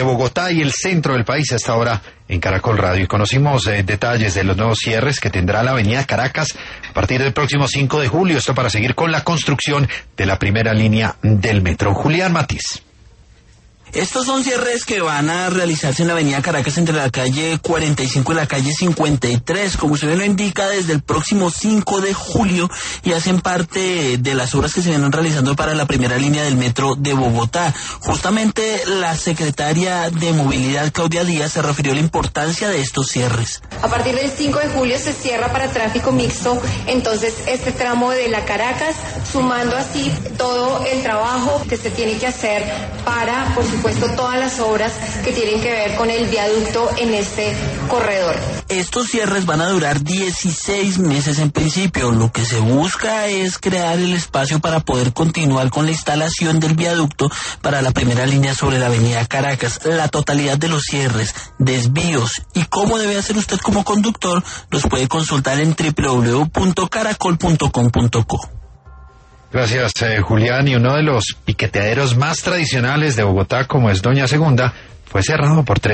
de Bogotá y el centro del país hasta ahora en Caracol Radio. Y conocimos detalles de los nuevos cierres que tendrá la avenida Caracas a partir del próximo 5 de julio. Esto para seguir con la construcción de la primera línea del metro. Julián Matiz. Estos son cierres que van a realizarse en la avenida Caracas entre la calle 45 y la calle 53, como usted lo indica, desde el próximo 5 de julio y hacen parte de las obras que se vienen realizando para la primera línea del metro de Bogotá. Justamente la secretaria de Movilidad, Claudia Díaz, se refirió a la importancia de estos cierres. A partir del 5 de julio se cierra para tráfico mixto, entonces este tramo de la Caracas, sumando así todo el trabajo que se tiene que hacer para, por supuesto, todas las obras que tienen que ver con el viaducto en este corredor. Estos cierres van a durar 16 meses en principio. Lo que se busca es crear el espacio para poder continuar con la instalación del viaducto para la primera línea sobre la avenida Caracas. La totalidad de los cierres, desvíos y cómo debe hacer usted como conductor los puede consultar en www.caracol.com.co. Gracias, Julián. Y uno de los piqueteaderos más tradicionales de Bogotá, como es Doña Segunda, fue cerrado por 3